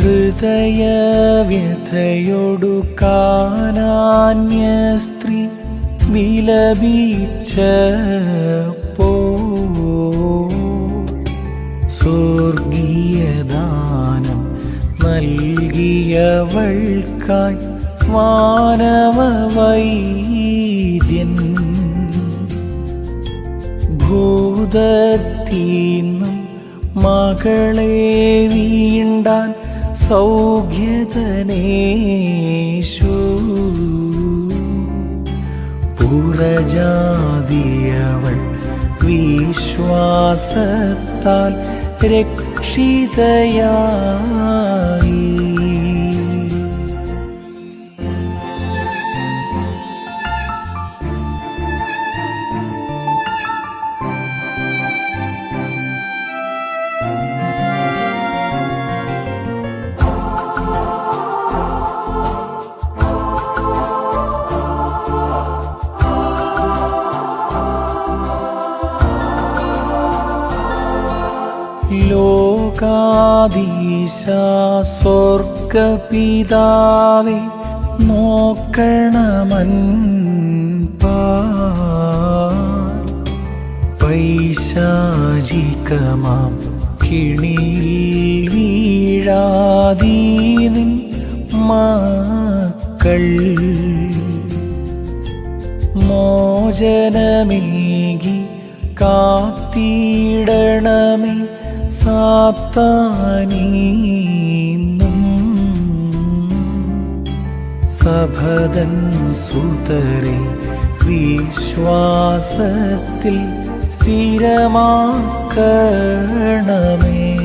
ഹൃദയവ്യഥയൊടു കാനാന്യ സ്ത്രീ വിലപിച്ചപ്പോ സ്വർഗീയദാനം നൽകിയവൾക്കായി മാനവവൈദ്യൻ ഭൂതത്തീന്നും മകളെ വീണ്ടാൻ സൗഖ്യതനേശു പുറജാതിയവൾ വിശ്വാസത്താൽ രക്ഷിതയായി. ലോകാധീശ സ്വർഗപിതാവേ പൈശാചികമാം കിണിയിൽ വീഴാതീ നിൻ മക്കൾ മോചനമേകി കാത്തിടണമേ സാത്താനീന്നും സഭതൻ സുതരെ വിശ്വാസത്തിൽ സ്ഥിരമാക്കണമേ.